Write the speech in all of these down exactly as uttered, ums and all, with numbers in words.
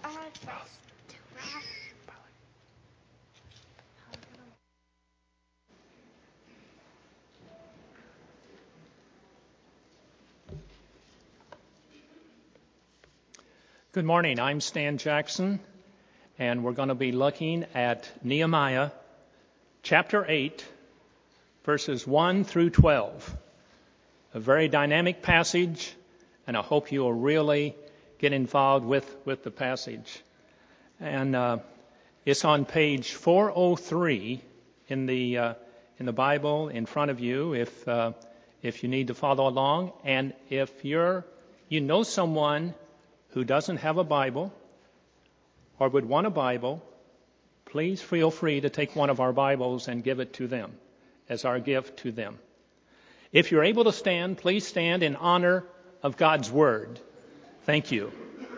Good morning. I'm Stan Jackson, and we're going to be looking at Nehemiah chapter eight, verses one through twelve. A very dynamic passage, and I hope you will really get involved with, with the passage. And uh, it's on page four oh three in the uh, in the Bible in front of you, if uh, if you need to follow along, and if you're you know someone who doesn't have a Bible or would want a Bible, please feel free to take one of our Bibles and give it to them as our gift to them. If you're able to stand, please stand in honor of God's Word. Thank you.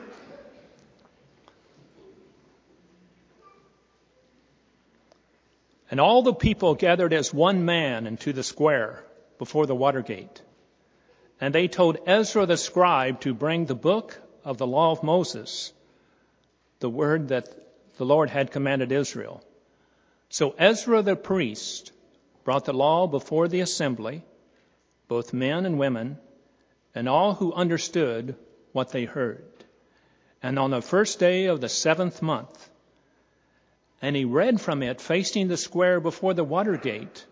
And all the people gathered as one man into the square before the water gate. And they told Ezra the scribe to bring the book of the law of Moses, the word that the Lord had commanded Israel. So Ezra the priest brought the law before the assembly, both men and women, and all who understood what they heard. And on the first day of the seventh month, and he read from it facing the square before the water gate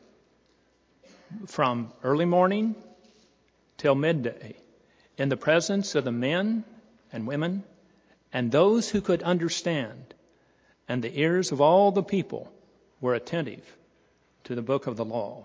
from early morning till midday, in the presence of the men and women, and those who could understand, and the ears of all the people were attentive to the book of the law.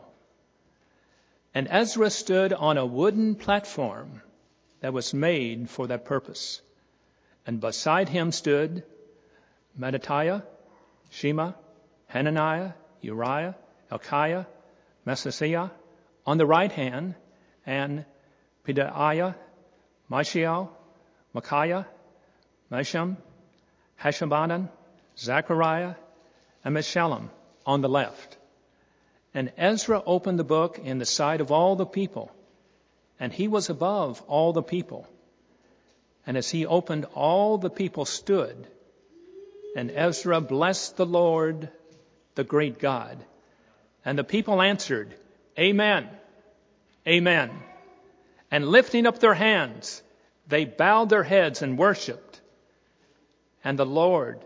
And Ezra stood on a wooden platform that was made for that purpose, and beside him stood Mattithiah, Shema, Hananiah, Uriah, Hilkiah, Maaseiah on the right hand, and Pedaiah, Mishael, Micaiah, Meshullam, Hashabanan, Zechariah, and Meshullam on the left. And Ezra opened the book in the sight of all the people, and he was above all the people. And as he opened, all the people stood, and Ezra blessed the Lord, the great God. And the people answered, Amen, Amen. And lifting up their hands, they bowed their heads and worshipped. And the Lord,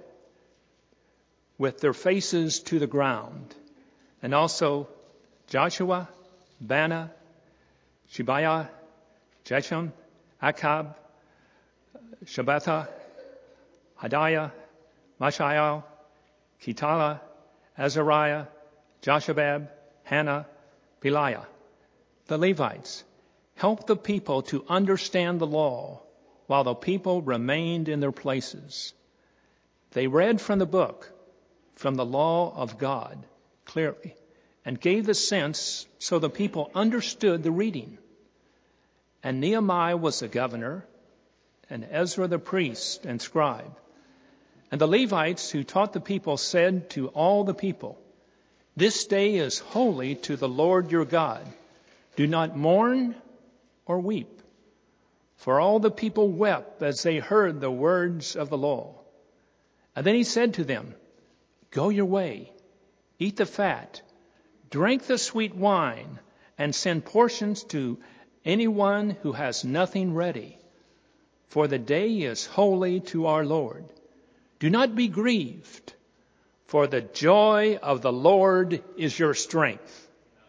with their faces to the ground. And also Joshua, Bana, Shebiah, Jesham, Akab, Shabbatha, Hadiah, Mishael, Ketala, Azariah, Joshabab, Hannah, Peliah. The Levites helped the people to understand the law while the people remained in their places. They read from the book, from the law of God, clearly, and gave the sense so the people understood the reading. And Nehemiah was the governor, and Ezra the priest and scribe. And the Levites who taught the people said to all the people, This day is holy to the Lord your God. Do not mourn or weep. For all the people wept as they heard the words of the law. And then he said to them, Go your way, eat the fat, drink the sweet wine, and send portions to anyone who has nothing ready. For the day is holy to our Lord. Do not be grieved, for the joy of the Lord is your strength.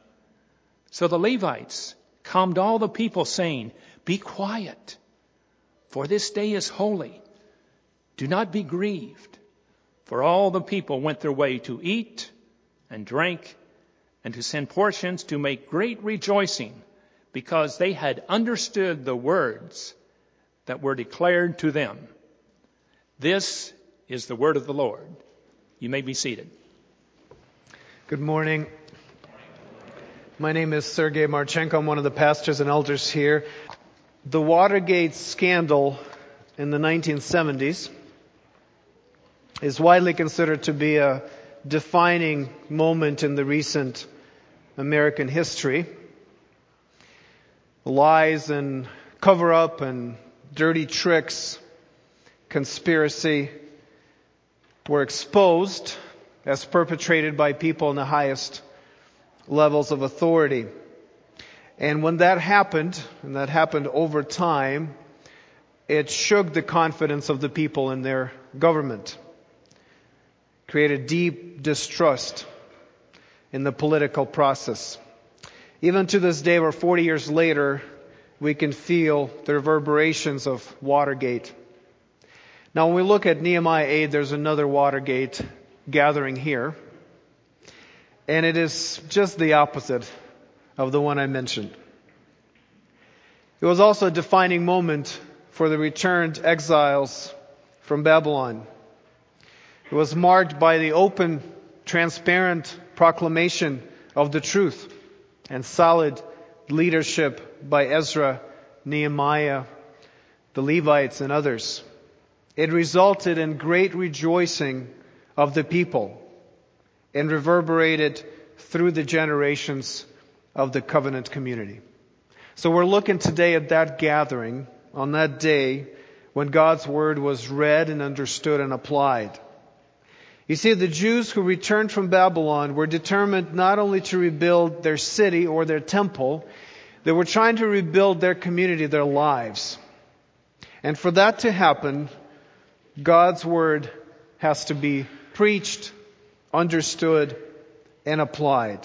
So the Levites calmed all the people, saying, Be quiet, for this day is holy. Do not be grieved. For all the people went their way to eat and drink and to send portions to make great rejoicing, because they had understood the words that were declared to them. This is the word of the Lord. You may be seated. Good morning. My name is Sergei Marchenko. I'm one of the pastors and elders here. The Watergate scandal in the nineteen seventies is widely considered to be a defining moment in the recent American history. Lies and cover-up and dirty tricks, conspiracy, were exposed as perpetrated by people in the highest levels of authority. And when that happened, and that happened over time, it shook the confidence of the people in their government, created deep distrust in the political process. Even to this day, we're forty years later, we can feel the reverberations of Watergate. Now, when we look at Nehemiah eight, there's another Watergate gathering here. And it is just the opposite of the one I mentioned. It was also a defining moment for the returned exiles from Babylon. It was marked by the open, transparent proclamation of the truth and solid leadership by Ezra, Nehemiah, the Levites, and others. It resulted in great rejoicing of the people and reverberated through the generations of the covenant community. So we're looking today at that gathering on that day when God's word was read and understood and applied. You see, the Jews who returned from Babylon were determined not only to rebuild their city or their temple, they were trying to rebuild their community, their lives. And for that to happen, God's word has to be preached, understood, and applied.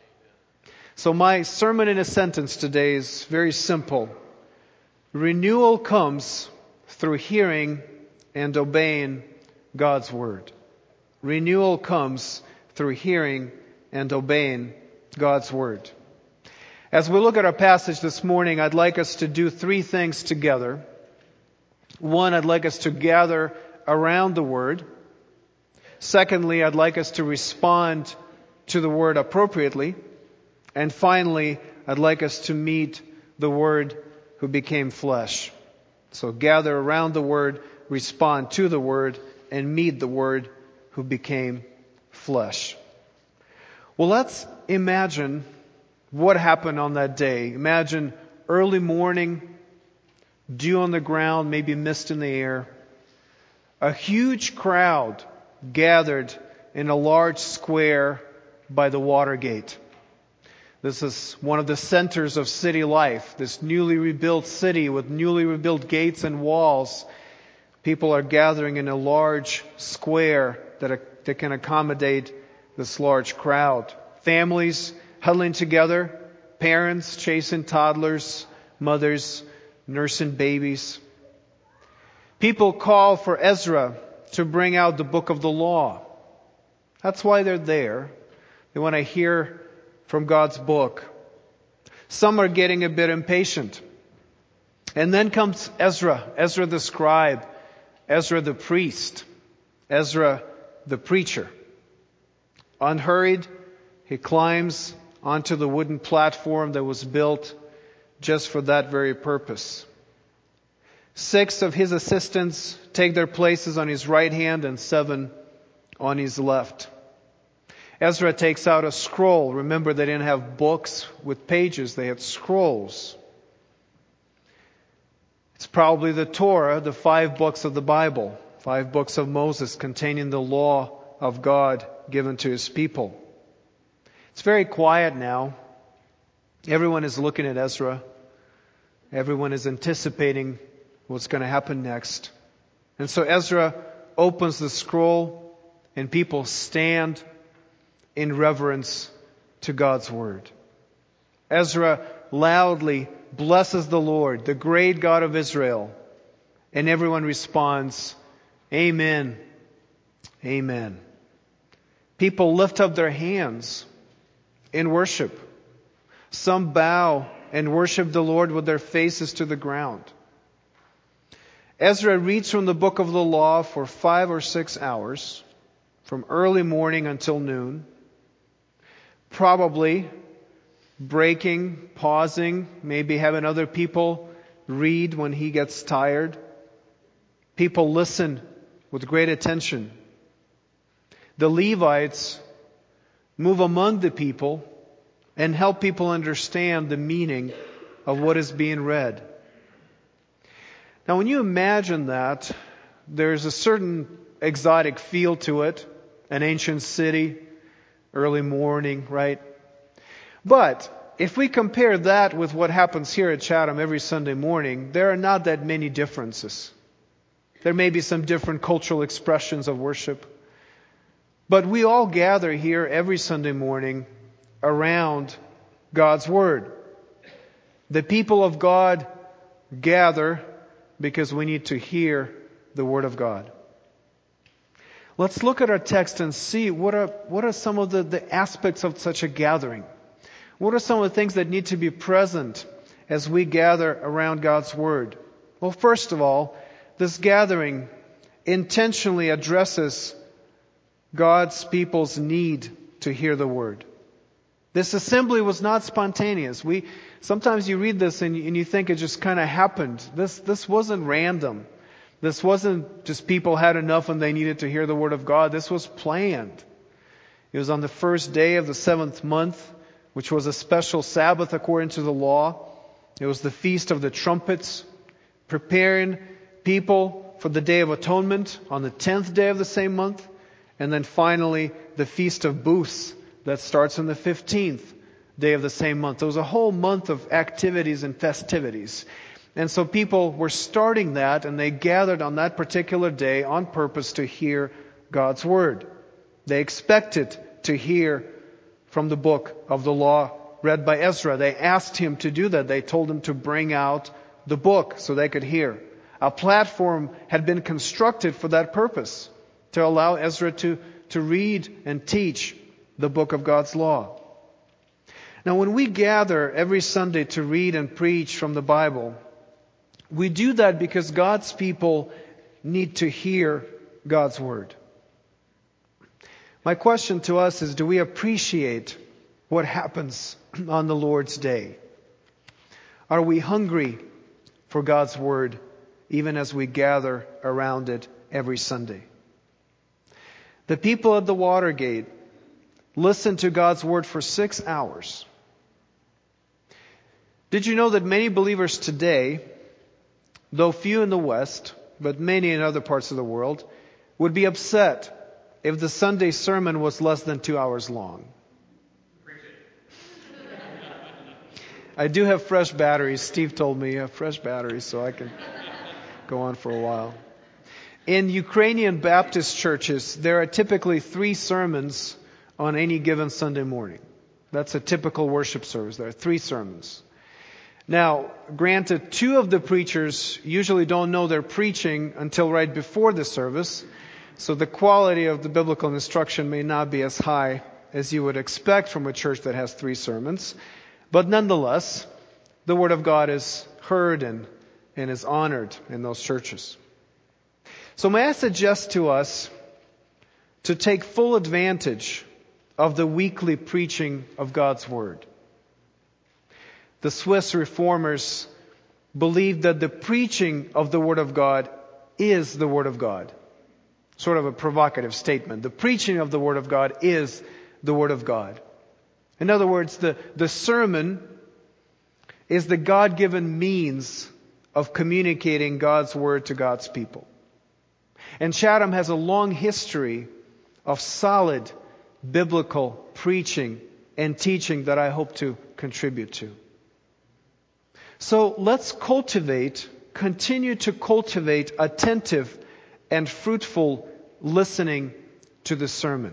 So my sermon in a sentence today is very simple. Renewal comes through hearing and obeying God's word. Renewal comes through hearing and obeying God's word. As we look at our passage this morning, I'd like us to do three things together. One, I'd like us to gather around the word. Secondly, I'd like us to respond to the word appropriately. And finally, I'd like us to meet the word who became flesh. So gather around the word, respond to the word, and meet the word who became flesh. Well, let's imagine what happened on that day. Imagine early morning, dew on the ground, maybe mist in the air. A huge crowd gathered in a large square by the Watergate. This is one of the centers of city life, this newly rebuilt city with newly rebuilt gates and walls. People are gathering in a large square that, that can accommodate this large crowd. Families huddling together, parents chasing toddlers, mothers nursing babies. People call for Ezra to bring out the book of the law. That's why they're there. They want to hear from God's book. Some are getting a bit impatient. And then comes Ezra, Ezra the scribe, Ezra the priest, Ezra the preacher. Unhurried, he climbs onto the wooden platform that was built just for that very purpose. Six of his assistants take their places on his right hand and seven on his left. Ezra takes out a scroll. Remember, they didn't have books with pages. They had scrolls. It's probably the Torah, the five books of the Bible, five books of Moses containing the law of God given to his people. It's very quiet now. Everyone is looking at Ezra. Everyone is anticipating what's going to happen next. And so Ezra opens the scroll and people stand in reverence to God's word. Ezra loudly blesses the Lord, the great God of Israel. And everyone responds, Amen. Amen. People lift up their hands in worship. Some bow and worship the Lord with their faces to the ground. Ezra reads from the book of the law for five or six hours, from early morning until noon, probably breaking, pausing, maybe having other people read when he gets tired. People listen with great attention. The Levites move among the people and help people understand the meaning of what is being read. Now, when you imagine that, there's a certain exotic feel to it, an ancient city, early morning, right? But if we compare that with what happens here at Chatham every Sunday morning, there are not that many differences. There may be some different cultural expressions of worship. But we all gather here every Sunday morning around God's Word. The people of God gather because we need to hear the Word of God. Let's look at our text and see what are, what are some of the, the aspects of such a gathering. What are some of the things that need to be present as we gather around God's Word? Well, first of all, this gathering intentionally addresses God's people's need to hear the Word. This assembly was not spontaneous. We sometimes you read this and you, and you think it just kind of happened. This this wasn't random. This wasn't just people had enough and they needed to hear the Word of God. This was planned. It was on the first day of the seventh month, which was a special Sabbath according to the law. It was the Feast of the Trumpets, preparing people for the Day of Atonement on the tenth day of the same month. And then finally, the Feast of Booths that starts on the fifteenth day of the same month. There was a whole month of activities and festivities. And so people were starting that, and they gathered on that particular day on purpose to hear God's Word. They expected to hear from the book of the law read by Ezra. They asked him to do that. They told him to bring out the book so they could hear. A platform had been constructed for that purpose, to allow Ezra to, to read and teach the book of God's law. Now, when we gather every Sunday to read and preach from the Bible, we do that because God's people need to hear God's Word. My question to us is, do we appreciate what happens on the Lord's Day? Are we hungry for God's Word even as we gather around it every Sunday? The people at the Watergate listened to God's Word for six hours. Did you know that many believers today, though few in the West, but many in other parts of the world, would be upset if the Sunday sermon was less than two hours long? I do have fresh batteries. Steve told me I have fresh batteries, so I can go on for a while. In Ukrainian Baptist churches, there are typically three sermons on any given Sunday morning. That's a typical worship service. There are three sermons. Now, granted, two of the preachers usually don't know they're preaching until right before the service, so the quality of the biblical instruction may not be as high as you would expect from a church that has three sermons. But nonetheless, the Word of God is heard and, and is honored in those churches. So may I suggest to us to take full advantage of the weekly preaching of God's Word. The Swiss reformers believed that the preaching of the Word of God is the Word of God. Sort of a provocative statement. The preaching of the Word of God is the Word of God. In other words, the, the sermon is the God-given means of communicating God's Word to God's people. And Chatham has a long history of solid biblical preaching and teaching that I hope to contribute to. So let's cultivate, continue to cultivate attentive and fruitful listening to the sermon.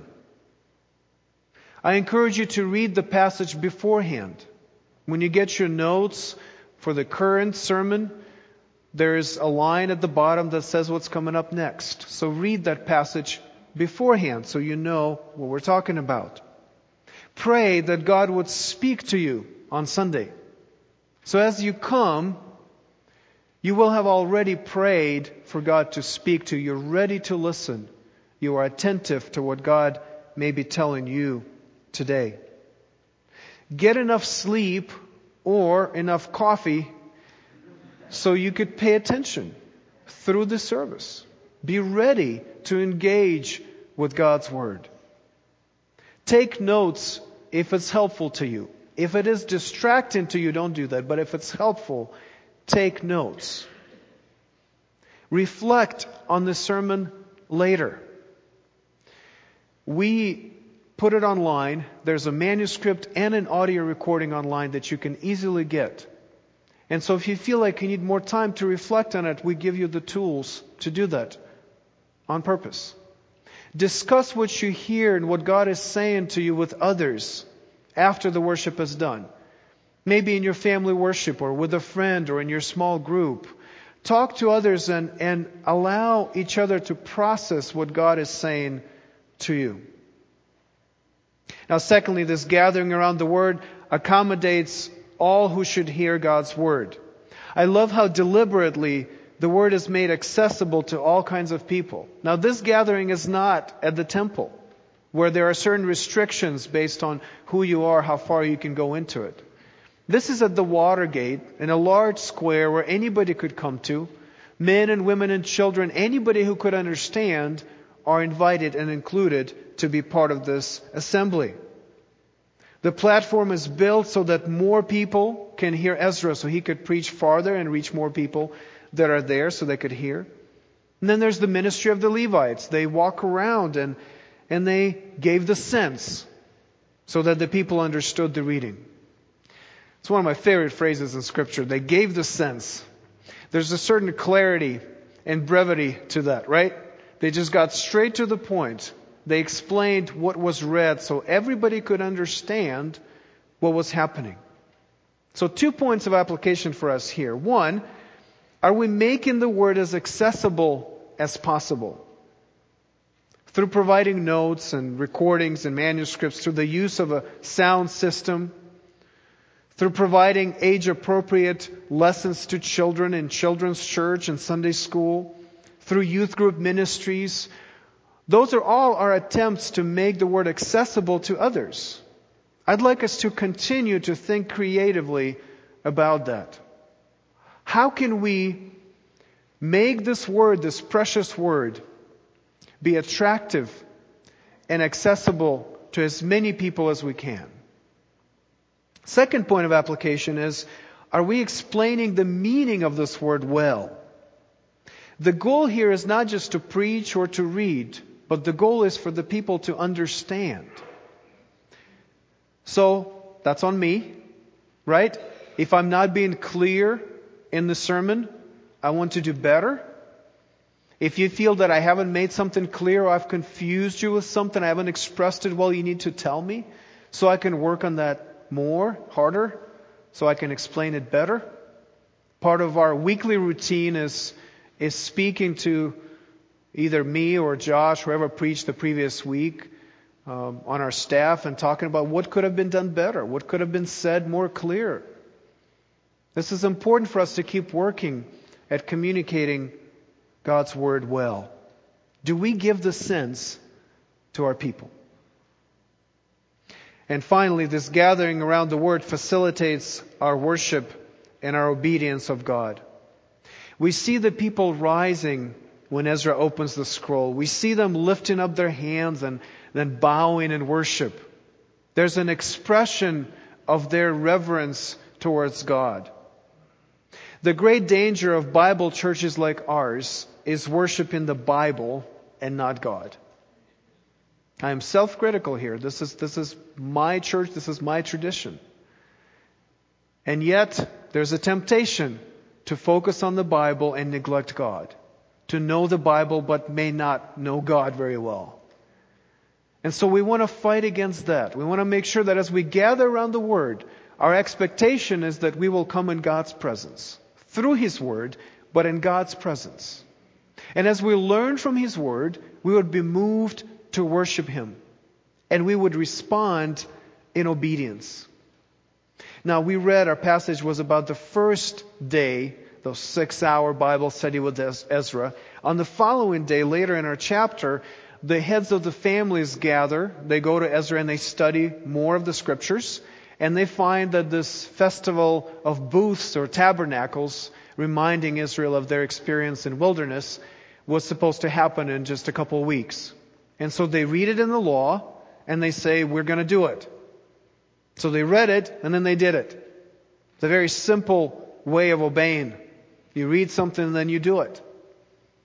I encourage you to read the passage beforehand. When you get your notes for the current sermon, there's a line at the bottom that says what's coming up next. So read that passage beforehand so you know what we're talking about. Pray that God would speak to you on Sunday. So as you come, you will have already prayed for God to speak to you. You're ready to listen. You are attentive to what God may be telling you today. Get enough sleep or enough coffee so you could pay attention through the service. Be ready to engage with God's Word. Take notes if it's helpful to you. If it is distracting to you, don't do that. But if it's helpful, take notes. Reflect on the sermon later. We put it online. There's a manuscript and an audio recording online that you can easily get. And so if you feel like you need more time to reflect on it, we give you the tools to do that on purpose. Discuss what you hear and what God is saying to you with others after the worship is done. Maybe in your family worship or with a friend or in your small group. Talk to others and, and allow each other to process what God is saying to you. Now, secondly, this gathering around the Word accommodates all who should hear God's Word. I love how deliberately the Word is made accessible to all kinds of people. Now, this gathering is not at the temple, where there are certain restrictions based on who you are, how far you can go into it. This is at the Watergate, in a large square where anybody could come to. Men and women and children, anybody who could understand, are invited and included to be part of this assembly. The platform is built so that more people can hear Ezra, so he could preach farther and reach more people that are there so they could hear. And then there's the ministry of the Levites. They walk around and, and they gave the sense so that the people understood the reading. It's one of my favorite phrases in Scripture. They gave the sense. There's a certain clarity and brevity to that, right? They just got straight to the point. They explained what was read so everybody could understand what was happening. So two points of application for us here. One, are we making the Word as accessible as possible? Through providing notes and recordings and manuscripts, through the use of a sound system, through providing age-appropriate lessons to children in children's church and Sunday school, through youth group ministries. Those are all our attempts to make the Word accessible to others. I'd like us to continue to think creatively about that. How can we make this Word, this precious Word, be attractive and accessible to as many people as we can? Second point of application is, are we explaining the meaning of this Word well? The goal here is not just to preach or to read, but the goal is for the people to understand. So, that's on me, right? If I'm not being clear in the sermon, I want to do better. If you feel that I haven't made something clear or I've confused you with something, I haven't expressed it well, you need to tell me so I can work on that more, harder, so I can explain it better. Part of our weekly routine is, is speaking to either me or Josh, whoever preached the previous week, um, on our staff and talking about what could have been done better, what could have been said more clear. This is important for us to keep working at communicating God's Word well. Do we give the sense to our people? And finally, this gathering around the Word facilitates our worship and our obedience of God. We see the people rising when Ezra opens the scroll. We see them lifting up their hands and then bowing in worship. There's an expression of their reverence towards God. The great danger of Bible churches like ours is worshiping the Bible and not God. I am self-critical here. This is, this is my church. This is my tradition. And yet, there's a temptation to focus on the Bible and neglect God. To know the Bible but may not know God very well. And so we want to fight against that. We want to make sure that as we gather around the Word, our expectation is that we will come in God's presence. Through His Word, but in God's presence. And as we learn from His Word, we would be moved to worship Him. And we would respond in obedience. Now, we read, our passage was about the first day, the six-hour Bible study with Ezra. On the following day, later in our chapter, the heads of the families gather. They go to Ezra and they study more of the Scriptures. And they find that this festival of booths or tabernacles, reminding Israel of their experience in wilderness, was supposed to happen in just a couple of weeks. And so they read it in the law, and they say, we're going to do it. So they read it, and then they did it. It's a very simple way of obeying. You read something, and then you do it.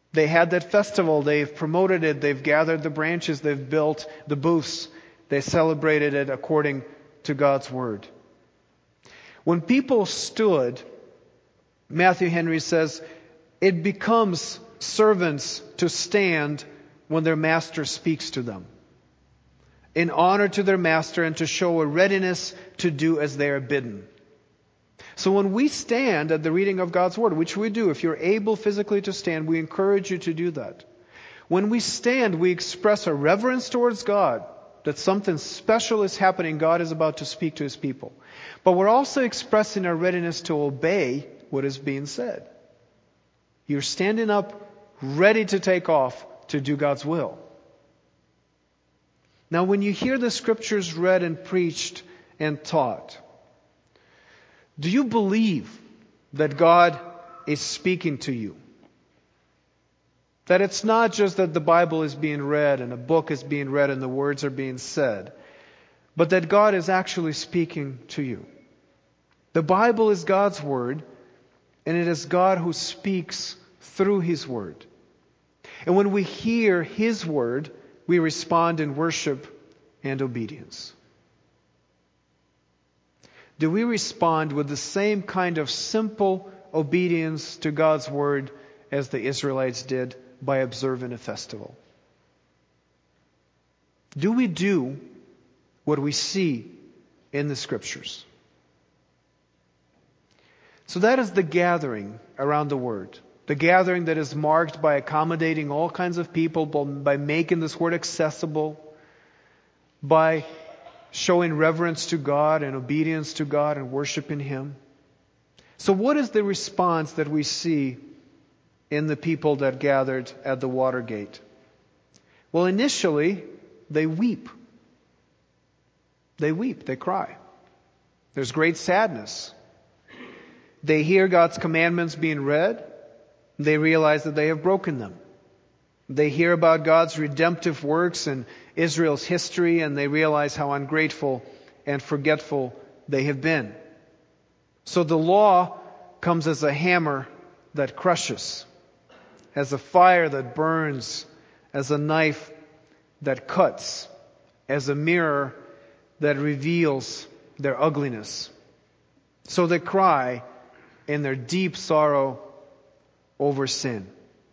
They had that festival. They've promoted it. They've gathered the branches. They've built the booths. They celebrated it according to God's Word. When people stood, Matthew Henry says, it becomes servants to stand when their master speaks to them, in honor to their master and to show a readiness to do as they are bidden. So when we stand at the reading of God's Word, which we do, if you're able physically to stand, we encourage you to do that. When we stand, we express a reverence towards God, that something special is happening. God is about to speak to His people. But we're also expressing our readiness to obey what is being said. You're standing up, ready to take off to do God's will. Now, when you hear the Scriptures read and preached and taught, do you believe that God is speaking to you? That it's not just that the Bible is being read and a book is being read and the words are being said, but that God is actually speaking to you. The Bible is God's Word, and it is God who speaks through His Word. And when we hear His Word, we respond in worship and obedience. Do we respond with the same kind of simple obedience to God's Word as the Israelites did by observing a festival? Do we do what we see in the Scriptures? So that is the gathering around the Word. The gathering that is marked by accommodating all kinds of people, by making this Word accessible, by showing reverence to God and obedience to God and worshiping Him. So what is the response that we see in the people that gathered at the Watergate? Well, initially, they weep. They weep, they cry. There's great sadness. They hear God's commandments being read. They realize that they have broken them. They hear about God's redemptive works and Israel's history, and they realize how ungrateful and forgetful they have been. So the law comes as a hammer that crushes, as a fire that burns, as a knife that cuts, as a mirror that reveals their ugliness. So they cry in their deep sorrow over sin.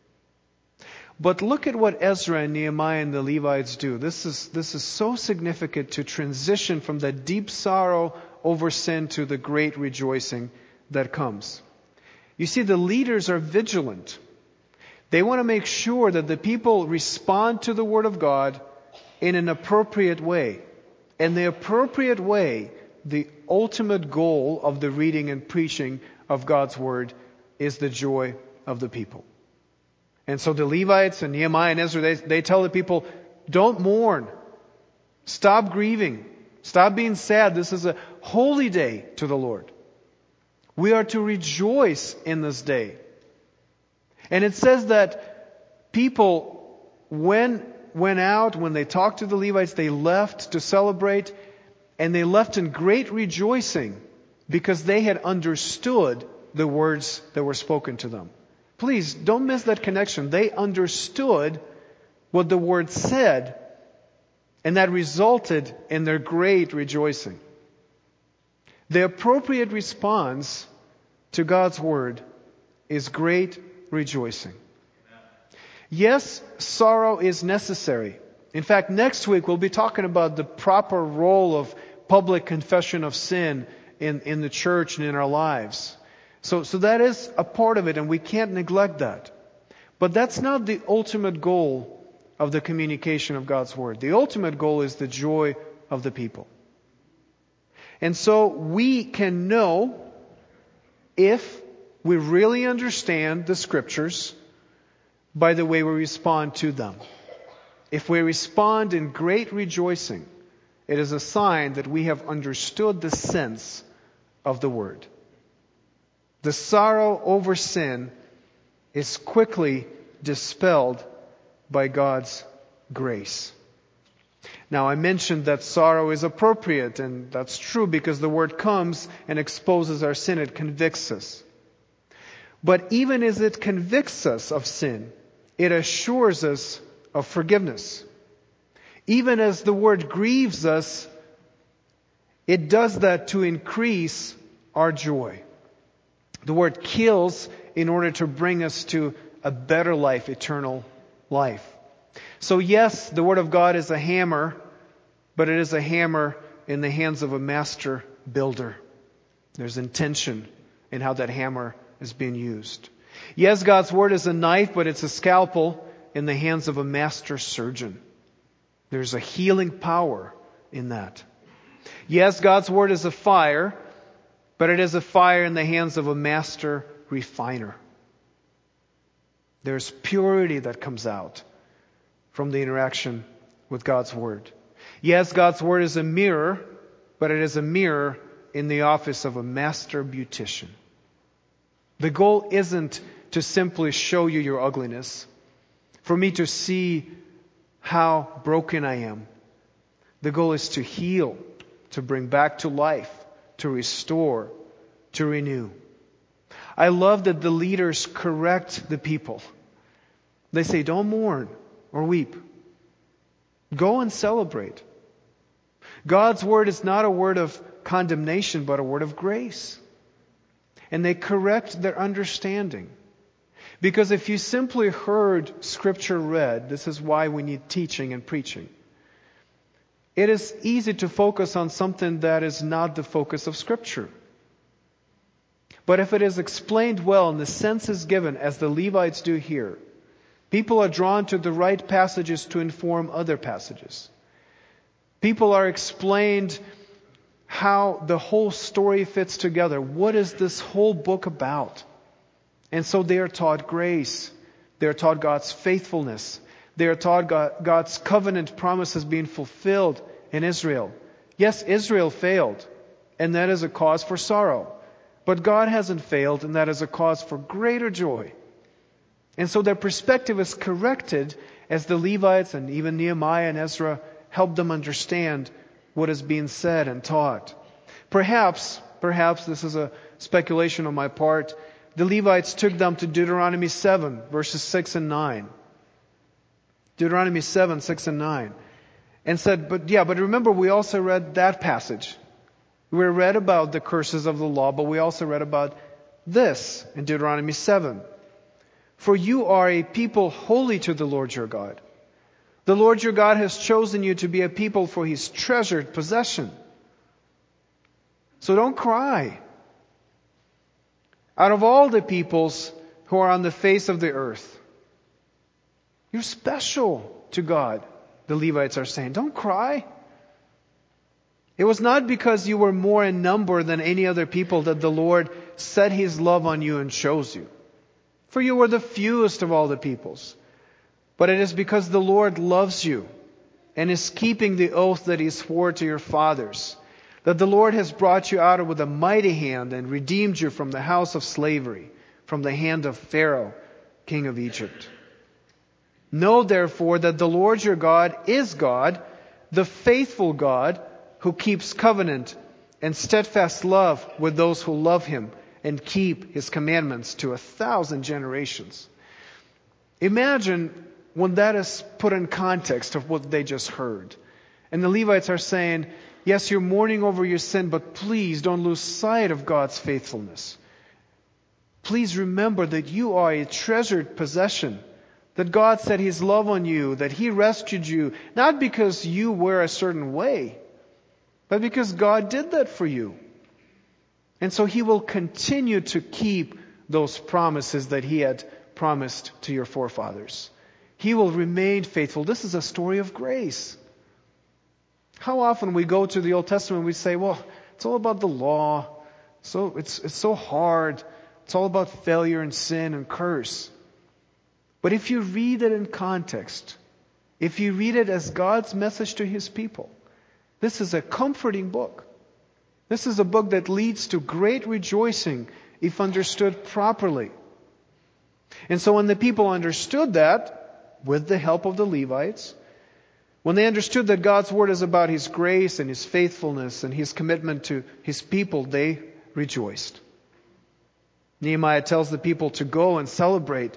But look at what Ezra and Nehemiah and the Levites do. This is, this is so significant to transition from the deep sorrow over sin to the great rejoicing that comes. You see, the leaders are vigilant. They want to make sure that the people respond to the Word of God in an appropriate way. And the appropriate way, the ultimate goal of the reading and preaching of God's Word, is the joy of the people. And so the Levites and Nehemiah and Ezra, they, they tell the people, don't mourn. Stop grieving. Stop being sad. This is a holy day to the Lord. We are to rejoice in this day. And it says that people, when went out, when they talked to the Levites, they left to celebrate, and they left in great rejoicing because they had understood the words that were spoken to them. Please, don't miss that connection. They understood what the Word said, and that resulted in their great rejoicing. The appropriate response to God's Word is great rejoicing. Yes, sorrow is necessary. In fact, next week we'll be talking about the proper role of public confession of sin in, in the church and in our lives. So, so that is a part of it, and we can't neglect that. But that's not the ultimate goal of the communication of God's Word. The ultimate goal is the joy of the people. And so we can know if we really understand the Scriptures by the way we respond to them. If we respond in great rejoicing, it is a sign that we have understood the sense of the Word. The sorrow over sin is quickly dispelled by God's grace. Now, I mentioned that sorrow is appropriate, and that's true because the Word comes and exposes our sin. It convicts us. But even as it convicts us of sin, it assures us of forgiveness. Even as the word grieves us, it does that to increase our joy. The word kills in order to bring us to a better life, eternal life. So yes, the Word of God is a hammer, but it is a hammer in the hands of a master builder. There's intention in how that hammer is being used. Yes, God's Word is a knife, but it's a scalpel in the hands of a master surgeon. There's a healing power in that. Yes, God's Word is a fire, but it is a fire in the hands of a master refiner. There's purity that comes out from the interaction with God's Word. Yes, God's Word is a mirror, but it is a mirror in the office of a master beautician. The goal isn't to simply show you your ugliness, for me to see how broken I am. The goal is to heal, to bring back to life, to restore, to renew. I love that the leaders correct the people. They say, don't mourn or weep. Go and celebrate. God's word is not a word of condemnation, but a word of grace. And they correct their understanding. Because if you simply heard Scripture read, this is why we need teaching and preaching. It is easy to focus on something that is not the focus of Scripture. But if it is explained well and the sense is given, as the Levites do here, people are drawn to the right passages to inform other passages. People are explained how the whole story fits together. What is this whole book about? And so they are taught grace. They are taught God's faithfulness. They are taught God, God's covenant promises being fulfilled in Israel. Yes, Israel failed, and that is a cause for sorrow. But God hasn't failed, and that is a cause for greater joy. And so their perspective is corrected as the Levites and even Nehemiah and Ezra help them understand what is being said and taught. Perhaps, perhaps this is a speculation on my part, the Levites took them to Deuteronomy seven, verses six and nine. Deuteronomy seven, six and nine. And said, but yeah, but remember we also read that passage. We read about the curses of the law, but we also read about this in Deuteronomy seven. For you are a people holy to the Lord your God. The Lord your God has chosen you to be a people for His treasured possession. So don't cry. Out of all the peoples who are on the face of the earth, you're special to God, the Levites are saying. Don't cry. It was not because you were more in number than any other people that the Lord set His love on you and chose you. For you were the fewest of all the peoples. But it is because the Lord loves you and is keeping the oath that He swore to your fathers, that the Lord has brought you out with a mighty hand and redeemed you from the house of slavery, from the hand of Pharaoh, king of Egypt. Know therefore that the Lord your God is God, the faithful God, who keeps covenant and steadfast love with those who love Him and keep His commandments to a thousand generations. Imagine when that is put in context of what they just heard. And the Levites are saying, yes, you're mourning over your sin, but please don't lose sight of God's faithfulness. Please remember that you are a treasured possession, that God set His love on you, that He rescued you, not because you were a certain way, but because God did that for you. And so He will continue to keep those promises that He had promised to your forefathers. He will remain faithful. This is a story of grace. How often we go to the Old Testament and we say, well, it's all about the law. So it's, it's so hard. It's all about failure and sin and curse. But if you read it in context, if you read it as God's message to His people, this is a comforting book. This is a book that leads to great rejoicing if understood properly. And so when the people understood that, with the help of the Levites, when they understood that God's Word is about His grace and His faithfulness and His commitment to His people, they rejoiced. Nehemiah tells the people to go and celebrate.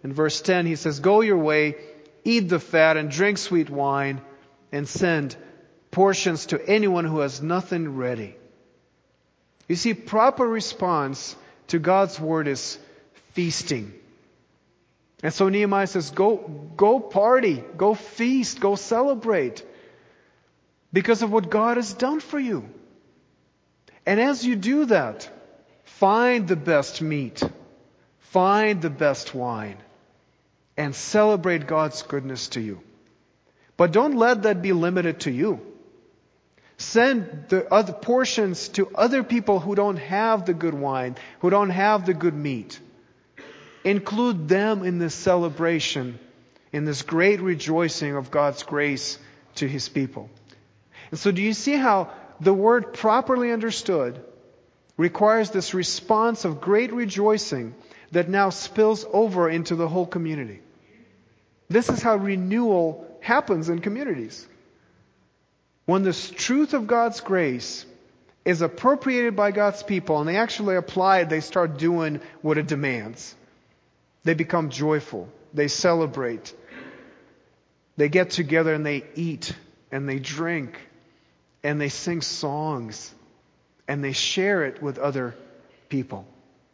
In verse ten, he says, "Go your way, eat the fat and drink sweet wine, and send portions to anyone who has nothing ready." You see, proper response to God's word is feasting. And so Nehemiah says, go, go party, go feast, go celebrate because of what God has done for you. And as you do that, find the best meat, find the best wine, and celebrate God's goodness to you. But don't let that be limited to you. Send the other portions to other people who don't have the good wine, who don't have the good meat. Include them in this celebration, in this great rejoicing of God's grace to His people. And so do you see how the word properly understood requires this response of great rejoicing that now spills over into the whole community? This is how renewal happens in communities. When the truth of God's grace is appropriated by God's people and they actually apply it, they start doing what it demands. They become joyful. They celebrate. They get together and they eat and they drink and they sing songs and they share it with other people.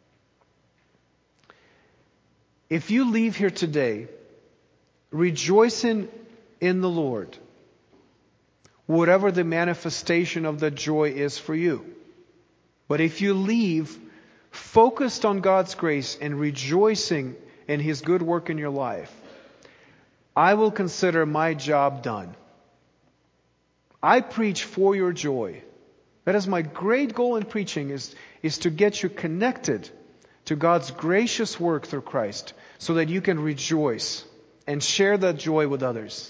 If you leave here today rejoicing in the Lord, whatever the manifestation of that joy is for you. But if you leave focused on God's grace and rejoicing in His good work in your life, I will consider my job done. I preach for your joy. That is my great goal in preaching, is, is to get you connected to God's gracious work through Christ so that you can rejoice and share that joy with others.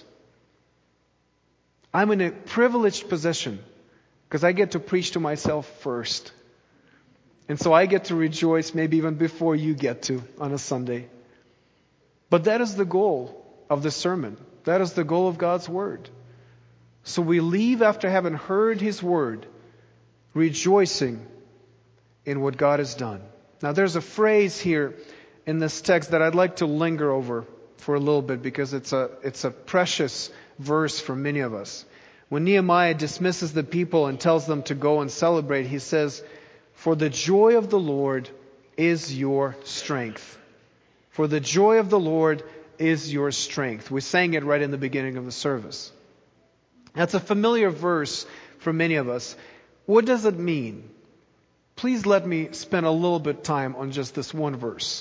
I'm in a privileged position because I get to preach to myself first. And so I get to rejoice maybe even before you get to on a Sunday. But that is the goal of the sermon. That is the goal of God's Word. So we leave after having heard His Word, rejoicing in what God has done. Now there's a phrase here in this text that I'd like to linger over for a little bit because it's a it's a precious verse for many of us. When Nehemiah dismisses the people and tells them to go and celebrate, he says, "For the joy of the Lord is your strength." For the joy of the Lord is your strength. We sang it right in the beginning of the service. That's a familiar verse for many of us. What does it mean? Please let me spend a little bit of time on just this one verse.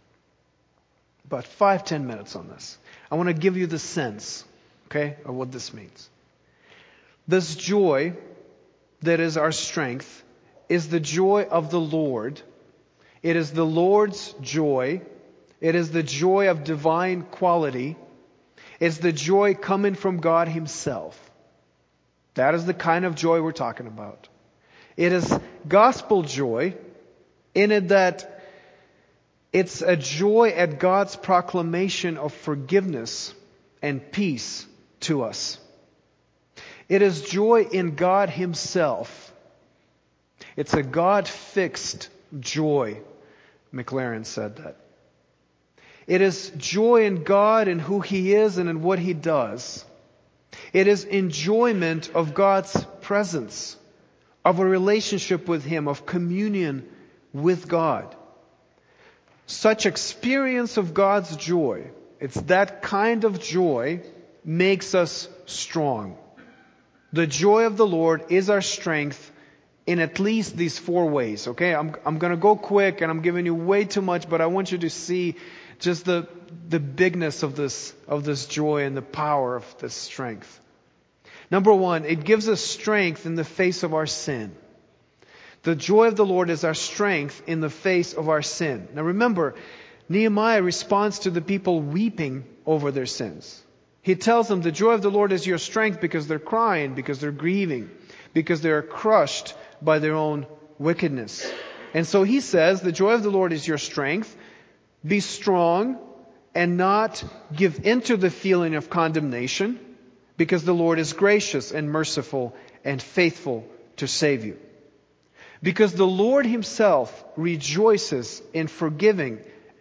About five, ten minutes on this. I want to give you the sense, okay, of what this means. This joy that is our strength is the joy of the Lord. It is the Lord's joy. It is the joy of divine quality. It's the joy coming from God Himself. That is the kind of joy we're talking about. It is gospel joy in it that it's a joy at God's proclamation of forgiveness and peace to us. It is joy in God Himself. It's a God-fixed joy. McLaren said that. It is joy in God and who He is and in what He does. It is enjoyment of God's presence, of a relationship with Him, of communion with God. Such experience of God's joy, it's that kind of joy, makes us strong. The joy of the Lord is our strength in at least these four ways. Okay, I'm I'm going to go quick and I'm giving you way too much, but I want you to see just the the bigness of this of this joy and the power of this strength. Number one, it gives us strength in the face of our sin. The joy of the Lord is our strength in the face of our sin. Now remember, Nehemiah responds to the people weeping over their sins. He tells them the joy of the Lord is your strength because they're crying, because they're grieving, because they're crushed by their own wickedness. And so he says, the joy of the Lord is your strength. Be strong and not give into the feeling of condemnation, because the Lord is gracious and merciful and faithful to save you. Because the Lord Himself rejoices in forgiving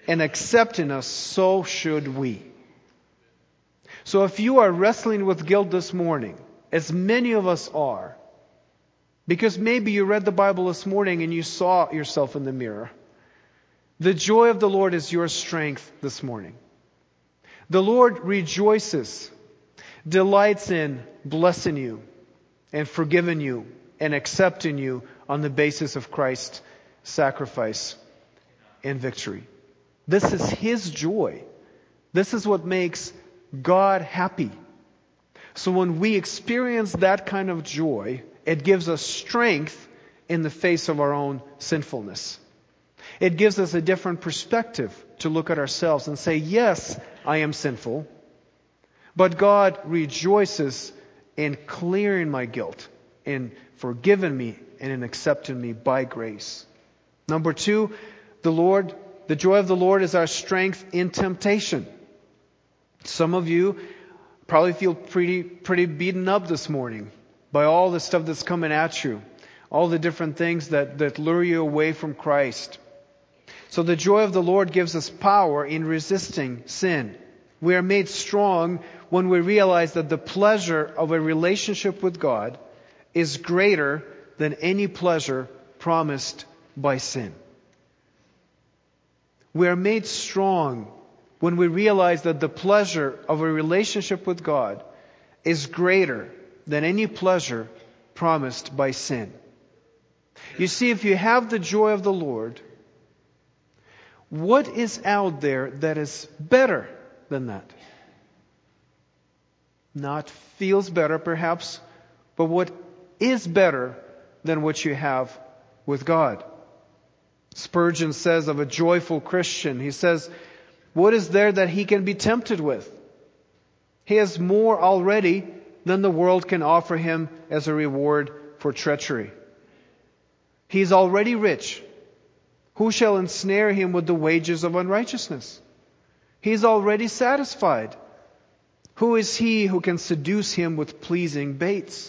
and accepting us, so should we. So if you are wrestling with guilt this morning, as many of us are, because maybe you read the Bible this morning and you saw yourself in the mirror, the joy of the Lord is your strength this morning. The Lord rejoices, delights in blessing you and forgiving you and accepting you on the basis of Christ's sacrifice and victory. This is His joy. This is what makes God happy. So when we experience that kind of joy, it gives us strength in the face of our own sinfulness. It gives us a different perspective to look at ourselves and say, yes, I am sinful, but God rejoices in clearing my guilt, in forgiving me, and in accepting me by grace. Number two, the Lord, the joy of the Lord is our strength in temptation. Some of you probably feel pretty, pretty beaten up this morning by all the stuff that's coming at you, all the different things that, that lure you away from Christ. So the joy of the Lord gives us power in resisting sin. We are made strong when we realize that the pleasure of a relationship with God is greater than any pleasure promised by sin. We are made strong when we realize that the pleasure of a relationship with God is greater than any pleasure promised by sin. You see, if you have the joy of the Lord, what is out there that is better than that? Not feels better, perhaps, but what is better than what you have with God? Spurgeon says of a joyful Christian, he says, what is there that he can be tempted with? He has more already than the world can offer him as a reward for treachery. He is already rich. Who shall ensnare him with the wages of unrighteousness? He is already satisfied. Who is he who can seduce him with pleasing baits?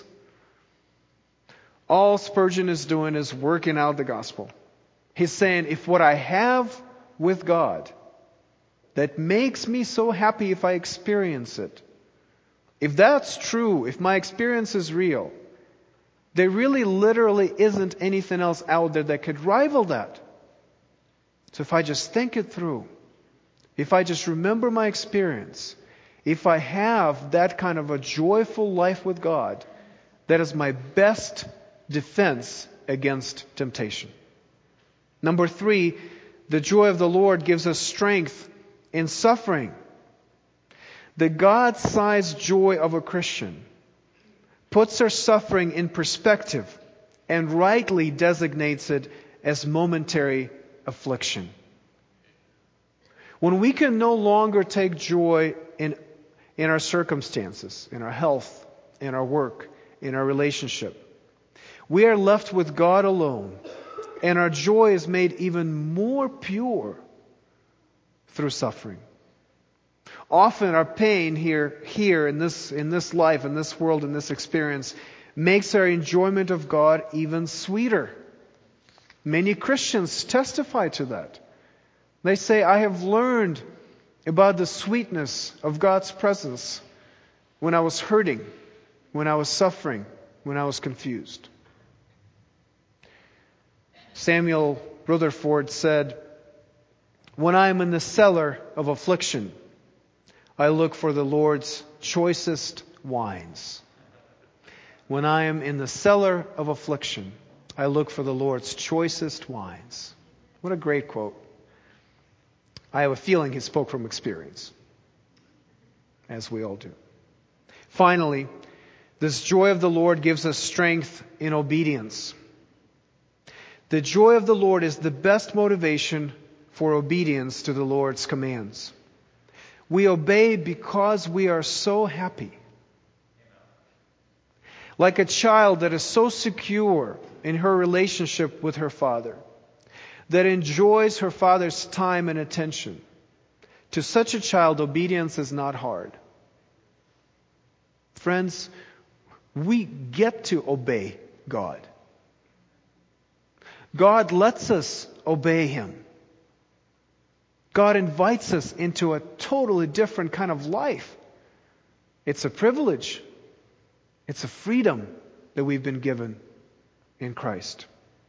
All Spurgeon is doing is working out the gospel. He's saying, if what I have with God that makes me so happy if I experience it, if that's true, if my experience is real, there really literally isn't anything else out there that could rival that. So if I just think it through, if I just remember my experience, if I have that kind of a joyful life with God, that is my best defense against temptation. Number three, the joy of the Lord gives us strength in suffering. The God-sized joy of a Christian puts our suffering in perspective and rightly designates it as momentary affliction. When we can no longer take joy in, in our circumstances, in our health, in our work, in our relationship, we are left with God alone, and our joy is made even more pure through suffering. Often our pain here, here in this, in this life, in this world, in this experience, makes our enjoyment of God even sweeter. Many Christians testify to that. They say, I have learned about the sweetness of God's presence when I was hurting, when I was suffering, when I was confused. Samuel Rutherford said, when I am in the cellar of affliction, I look for the Lord's choicest wines. When I am in the cellar of affliction, I look for the Lord's choicest wines. What a great quote. I have a feeling he spoke from experience, as we all do. Finally, this joy of the Lord gives us strength in obedience. The joy of the Lord is the best motivation for obedience to the Lord's commands. We obey because we are so happy. Like a child that is so secure in her relationship with her father, that enjoys her father's time and attention. To such a child, obedience is not hard. Friends, we get to obey God. God lets us obey Him. God invites us into a totally different kind of life. It's a privilege. It's a freedom that we've been given in Christ.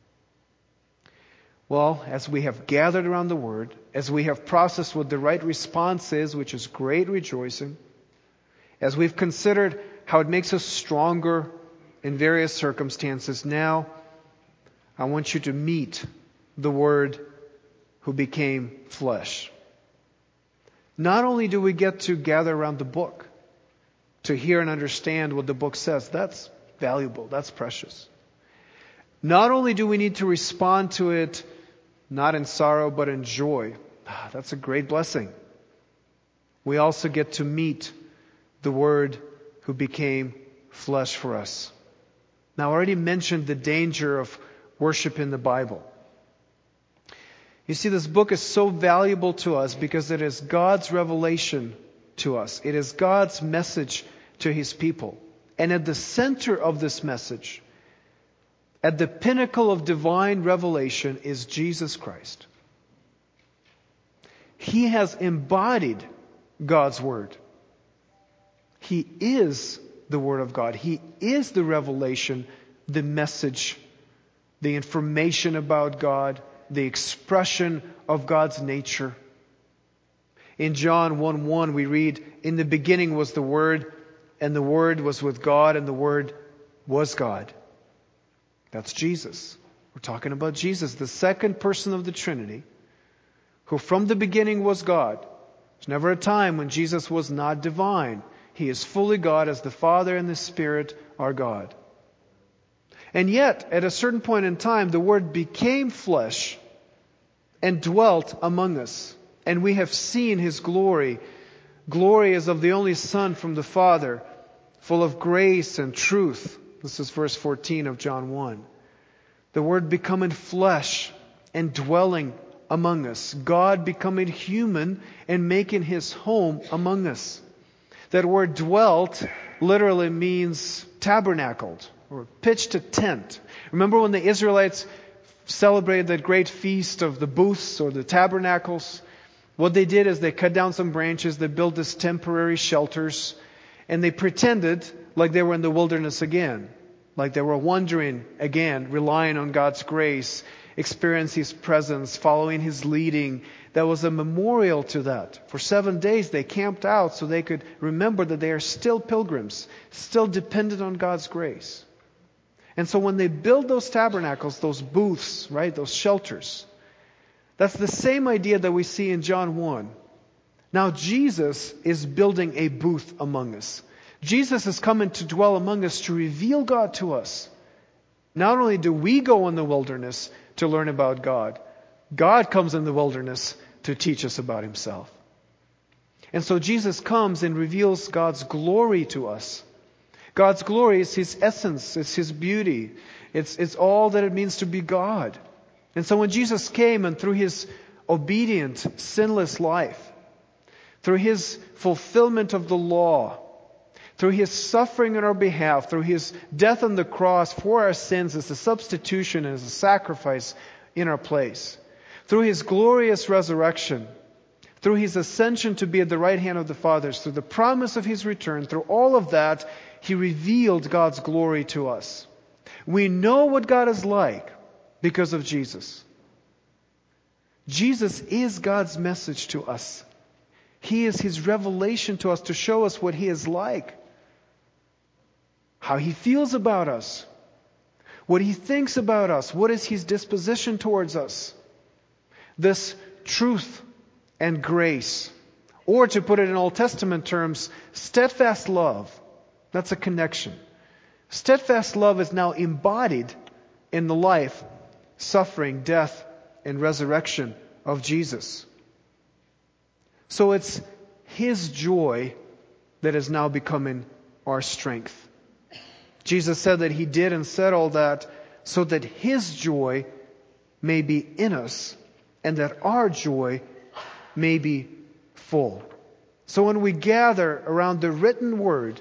Well, as we have gathered around the Word, as we have processed what the right response is, which is great rejoicing, as we've considered how it makes us stronger in various circumstances, now I want you to meet the Word who became flesh. Not only do we get to gather around the book, to hear and understand what the book says, that's valuable, that's precious. Not only do we need to respond to it not in sorrow but in joy, that's a great blessing. We also get to meet the Word who became flesh for us. Now, I already mentioned the danger of worship in the Bible. You see, this book is so valuable to us because it is God's revelation to us. It is God's message to His people. And at the center of this message, at the pinnacle of divine revelation, is Jesus Christ. He has embodied God's Word. He is the Word of God. He is the revelation, the message, the information about God, the expression of God's nature. In John one one we read, "In the beginning was the Word, and the Word was with God, and the Word was God." That's Jesus. We're talking about Jesus, the second person of the Trinity, who from the beginning was God. There's never a time when Jesus was not divine. He is fully God, as the Father and the Spirit are God. And yet, at a certain point in time, the Word became flesh and dwelt among us. And we have seen His glory. Glory as of the only Son from the Father, full of grace and truth. This is verse fourteen of John one. The Word becoming flesh and dwelling among us. God becoming human and making His home among us. That word dwelt literally means tabernacled or pitched a tent. Remember when the Israelites celebrated that great feast of the booths or the tabernacles? What they did is they cut down some branches, they built these temporary shelters, and they pretended like they were in the wilderness again. Like they were wandering again, relying on God's grace, experiencing His presence, following His leading. That was a memorial to that. For seven days they camped out so they could remember that they are still pilgrims, still dependent on God's grace. And so when they build those tabernacles, those booths, right, those shelters, that's the same idea that we see in John one. Now Jesus is building a booth among us. Jesus is coming to dwell among us to reveal God to us. Not only do we go in the wilderness to learn about God, God comes in the wilderness to teach us about Himself. And so Jesus comes and reveals God's glory to us. God's glory is His essence, it's His beauty. It's, it's all that it means to be God. And so when Jesus came and through His obedient, sinless life, through His fulfillment of the law, through His suffering on our behalf, through His death on the cross for our sins as a substitution and as a sacrifice in our place, through His glorious resurrection, through His ascension to be at the right hand of the Father, through the promise of His return, through all of that, He revealed God's glory to us. We know what God is like because of Jesus. Jesus is God's message to us. He is His revelation to us to show us what He is like, how He feels about us, what He thinks about us, what is His disposition towards us. This truth and grace, or to put it in Old Testament terms, steadfast love. That's a connection. Steadfast love is now embodied in the life, suffering, death, and resurrection of Jesus. So it's His joy that is now becoming our strength. Jesus said that He did and said all that so that His joy may be in us and that our joy may be full. So when we gather around the written Word,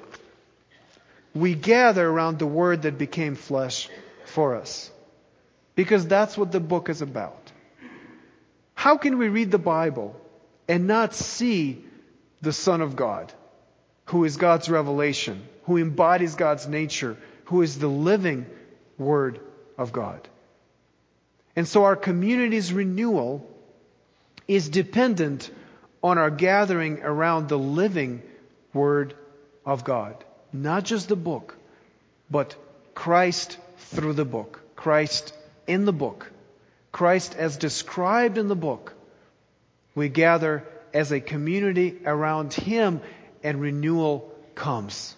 we gather around the Word that became flesh for us. Because that's what the book is about. How can we read the Bible and not see the Son of God, who is God's revelation, who embodies God's nature, who is the living Word of God. And so our community's renewal is dependent on our gathering around the living Word of God. Not just the book, but Christ through the book. Christ in the book. Christ as described in the book. We gather as a community around Him, and renewal comes.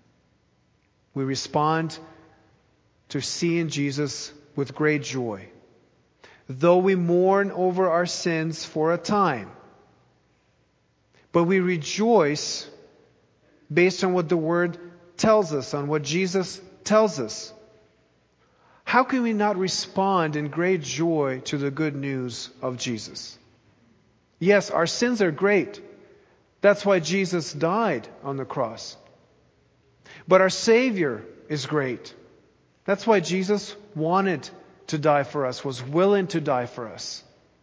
We respond to seeing Jesus with great joy. Though we mourn over our sins for a time, but we rejoice based on what the Word tells us, on what Jesus tells us. How can we not respond in great joy to the good news of Jesus? Yes, our sins are great. That's why Jesus died on the cross. But our Savior is great. That's why Jesus wanted to die for us, was willing to die for us.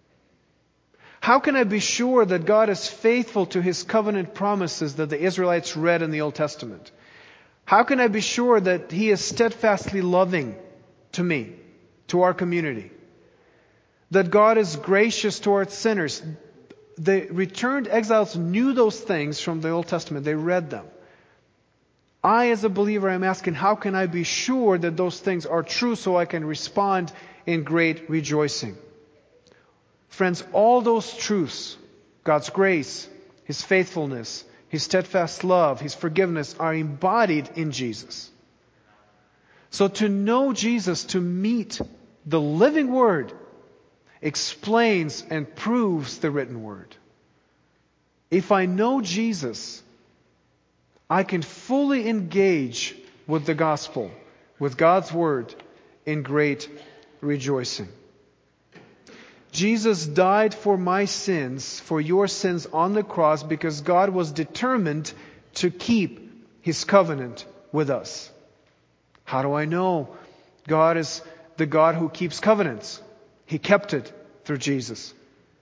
How can I be sure that God is faithful to His covenant promises that the Israelites read in the Old Testament? How can I be sure that He is steadfastly loving to me, to our community? That God is gracious towards sinners? The returned exiles knew those things from the Old Testament. They read them. I, as a believer, am asking, how can I be sure that those things are true so I can respond in great rejoicing? Friends, all those truths, God's grace, His faithfulness, His steadfast love, His forgiveness, are embodied in Jesus. So to know Jesus, to meet the living Word, explains and proves the written Word. If I know Jesus, I can fully engage with the gospel, with God's Word, in great rejoicing. Jesus died for my sins, for your sins on the cross, because God was determined to keep His covenant with us. How do I know? God is the God who keeps covenants. He kept it through Jesus.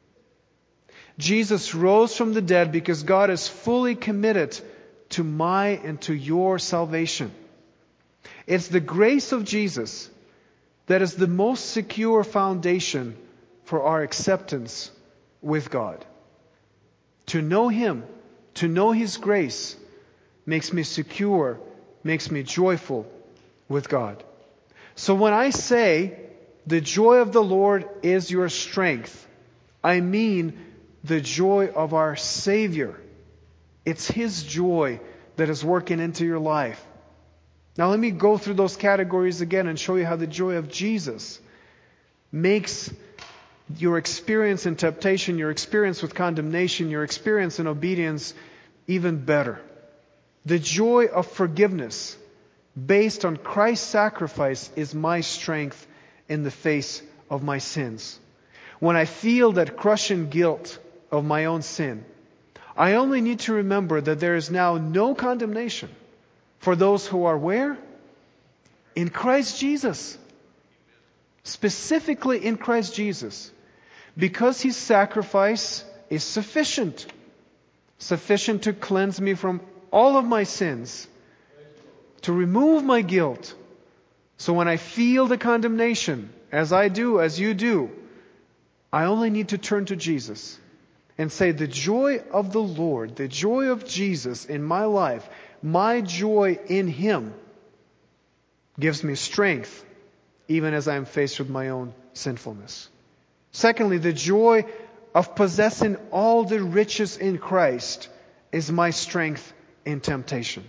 Jesus rose from the dead because God is fully committed to my and to your salvation. It's the grace of Jesus that is the most secure foundation for our acceptance with God. To know Him, to know His grace, makes me secure, makes me joyful with God. So when I say, the joy of the Lord is your strength, I mean the joy of our Savior. It's His joy that is working into your life. Now let me go through those categories again and show you how the joy of Jesus makes your experience in temptation, your experience with condemnation, your experience in obedience even better. The joy of forgiveness based on Christ's sacrifice is my strength in the face of my sins. When I feel that crushing guilt of my own sin, I only need to remember that there is now no condemnation for those who are where? In Christ Jesus. Specifically in Christ Jesus. Because His sacrifice is sufficient. Sufficient to cleanse me from all of my sins. To remove my guilt. So when I feel the condemnation, as I do, as you do, I only need to turn to Jesus and say, the joy of the Lord, the joy of Jesus in my life, my joy in Him gives me strength even as I am faced with my own sinfulness. Secondly, the joy of possessing all the riches in Christ is my strength in temptation.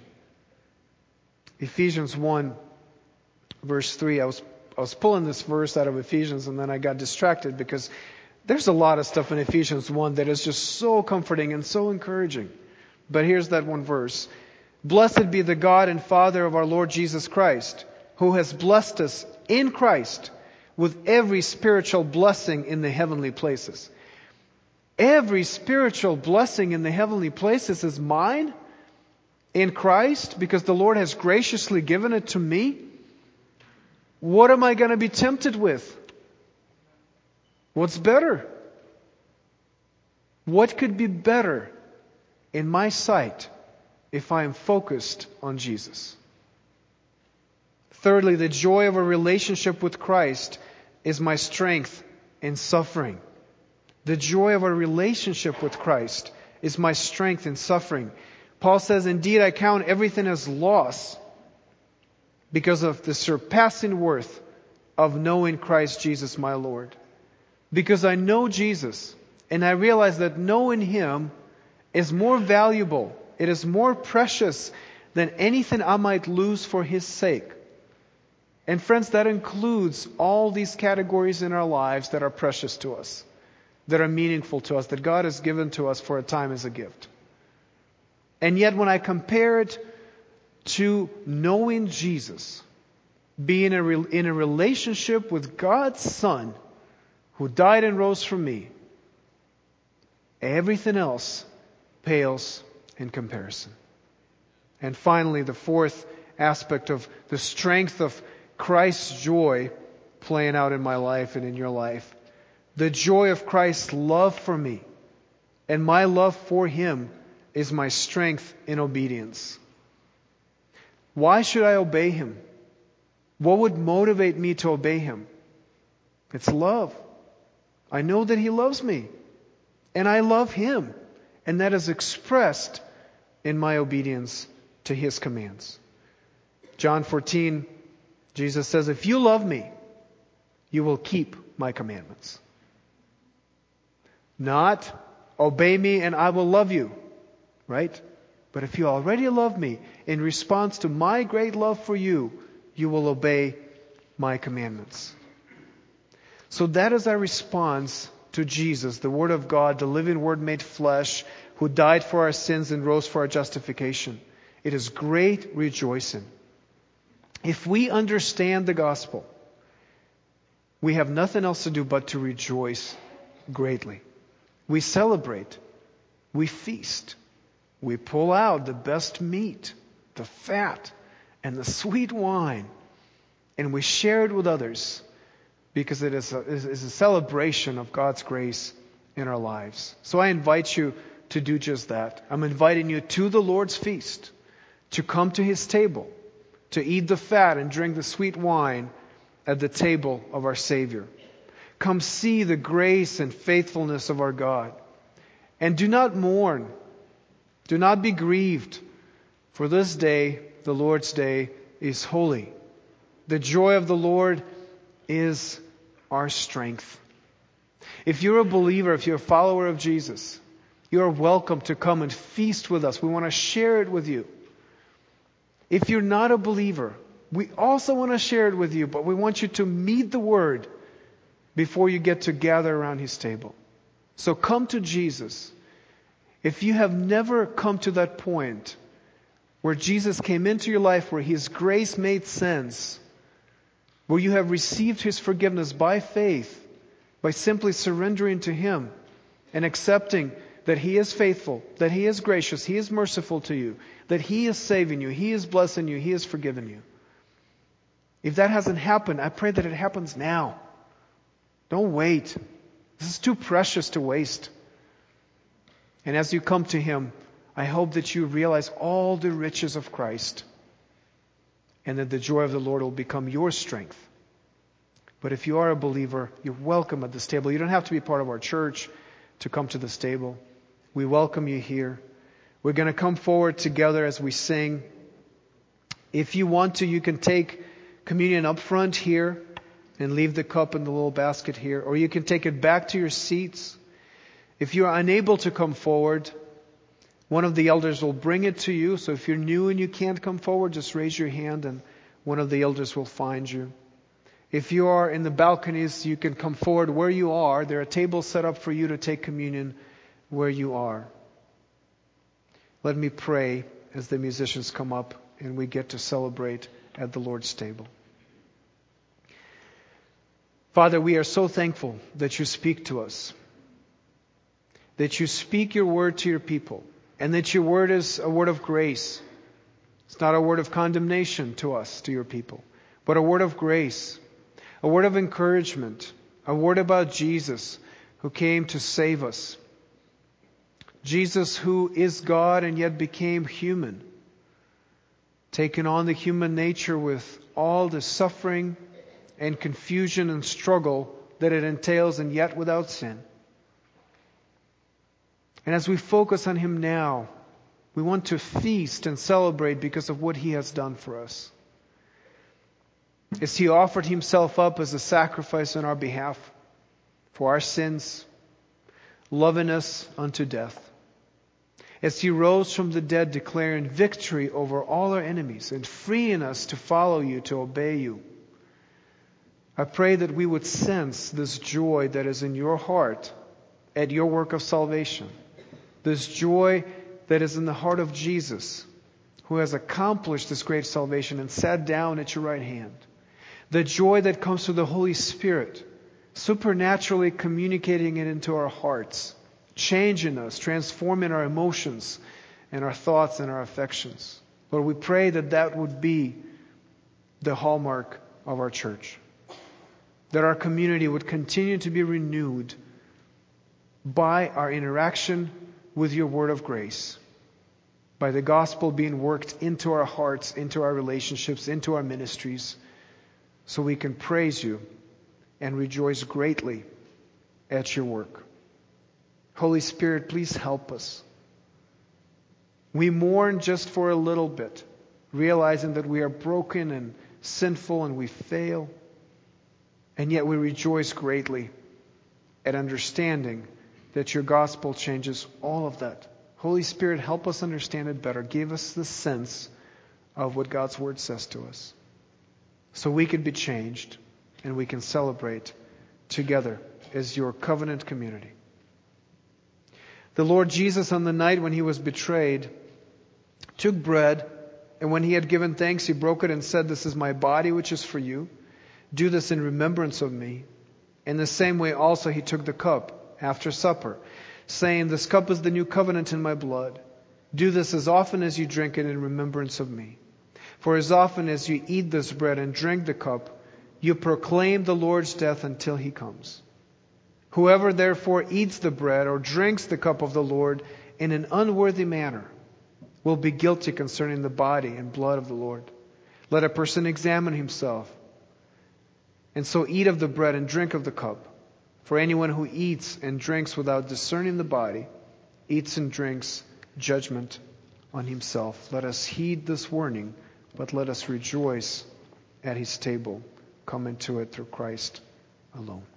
Ephesians one, verse three. I was I was pulling this verse out of Ephesians and then I got distracted because there's a lot of stuff in Ephesians one that is just so comforting and so encouraging. But here's that one verse. Blessed be the God and Father of our Lord Jesus Christ, who has blessed us in Christ with every spiritual blessing in the heavenly places. Every spiritual blessing in the heavenly places is mine in Christ because the Lord has graciously given it to me. What am I going to be tempted with? What's better? What could be better in my sight if I am focused on Jesus? Thirdly, the joy of a relationship with Christ is my strength in suffering. The joy of a relationship with Christ is my strength in suffering. Paul says, indeed, I count everything as loss because of the surpassing worth of knowing Christ Jesus my Lord. Because I know Jesus, and I realize that knowing Him is more valuable, it is more precious than anything I might lose for His sake. And friends, that includes all these categories in our lives that are precious to us, that are meaningful to us, that God has given to us for a time as a gift. And yet when I compare it to knowing Jesus, being in a relationship with God's Son, who died and rose for me, everything else pales in comparison. And finally, the fourth aspect of the strength of Christ's joy playing out in my life and in your life. The joy of Christ's love for me and my love for Him is my strength in obedience. Why should I obey Him? What would motivate me to obey Him? It's love. I know that He loves me and I love Him, and that is expressed in my obedience to His commands. John fourteen, Jesus says, if you love me, you will keep my commandments. Not, obey me and I will love you. Right? But if you already love me, in response to my great love for you, you will obey my commandments. So that is our response to Jesus, the Word of God, the living Word made flesh, who died for our sins and rose for our justification. It is great rejoicing. If we understand the gospel, we have nothing else to do but to rejoice greatly. We celebrate. We feast. We pull out the best meat, the fat, and the sweet wine, and we share it with others because it is a, it is a celebration of God's grace in our lives. So I invite you to do just that. I'm inviting you to the Lord's feast, to come to His table, to eat the fat and drink the sweet wine at the table of our Savior. Come see the grace and faithfulness of our God. And do not mourn. Do not be grieved. For this day, the Lord's day, is holy. The joy of the Lord is our strength. If you're a believer, if you're a follower of Jesus, you are welcome to come and feast with us. We want to share it with you. If you're not a believer, we also want to share it with you, but we want you to meet the Word before you get to gather around His table. So come to Jesus. If you have never come to that point where Jesus came into your life, where His grace made sense, where you have received His forgiveness by faith, by simply surrendering to Him and accepting that He is faithful, that He is gracious, He is merciful to you, that He is saving you, He is blessing you, He has forgiven you. If that hasn't happened, I pray that it happens now. Don't wait. This is too precious to waste. And as you come to Him, I hope that you realize all the riches of Christ and that the joy of the Lord will become your strength. But if you are a believer, you're welcome at this table. You don't have to be part of our church to come to this table. We welcome you here. We're going to come forward together as we sing. If you want to, you can take communion up front here and leave the cup in the little basket here, or you can take it back to your seats. If you are unable to come forward, one of the elders will bring it to you. So if you're new and you can't come forward, just raise your hand and one of the elders will find you. If you are in the balconies, you can come forward where you are. There are tables set up for you to take communion where you are. Let me pray as the musicians come up and we get to celebrate at the Lord's table. Father, we are so thankful that you speak to us, that you speak your word to your people, and that your word is a word of grace. It's not a word of condemnation to us, to your people, but a word of grace, a word of encouragement, a word about Jesus who came to save us, Jesus, who is God and yet became human, taking on the human nature with all the suffering and confusion and struggle that it entails, and yet without sin. And as we focus on Him now, we want to feast and celebrate because of what He has done for us. As He offered Himself up as a sacrifice on our behalf for our sins, loving us unto death. As He rose from the dead, declaring victory over all our enemies and freeing us to follow You, to obey You. I pray that we would sense this joy that is in Your heart at Your work of salvation. This joy that is in the heart of Jesus, who has accomplished this great salvation and sat down at Your right hand. The joy that comes through the Holy Spirit, supernaturally communicating it into our hearts, changing us, transforming our emotions and our thoughts and our affections. Lord, we pray that that would be the hallmark of our church. That our community would continue to be renewed by our interaction with Your word of grace. By the gospel being worked into our hearts, into our relationships, into our ministries, so we can praise You and rejoice greatly at Your work. Holy Spirit, please help us. We mourn just for a little bit, realizing that we are broken and sinful and we fail. And yet we rejoice greatly at understanding that Your gospel changes all of that. Holy Spirit, help us understand it better. Give us the sense of what God's word says to us, so we can be changed and we can celebrate together as Your covenant community. The Lord Jesus, on the night when He was betrayed, took bread, and when He had given thanks, He broke it and said, "This is my body which is for you. Do this in remembrance of Me." In the same way also He took the cup after supper, saying, "This cup is the new covenant in My blood. Do this as often as you drink it in remembrance of Me. For as often as you eat this bread and drink the cup, you proclaim the Lord's death until He comes. Whoever therefore eats the bread or drinks the cup of the Lord in an unworthy manner will be guilty concerning the body and blood of the Lord. Let a person examine himself, and so eat of the bread and drink of the cup. For anyone who eats and drinks without discerning the body eats and drinks judgment on himself." Let us heed this warning, but let us rejoice at His table, come into it through Christ alone.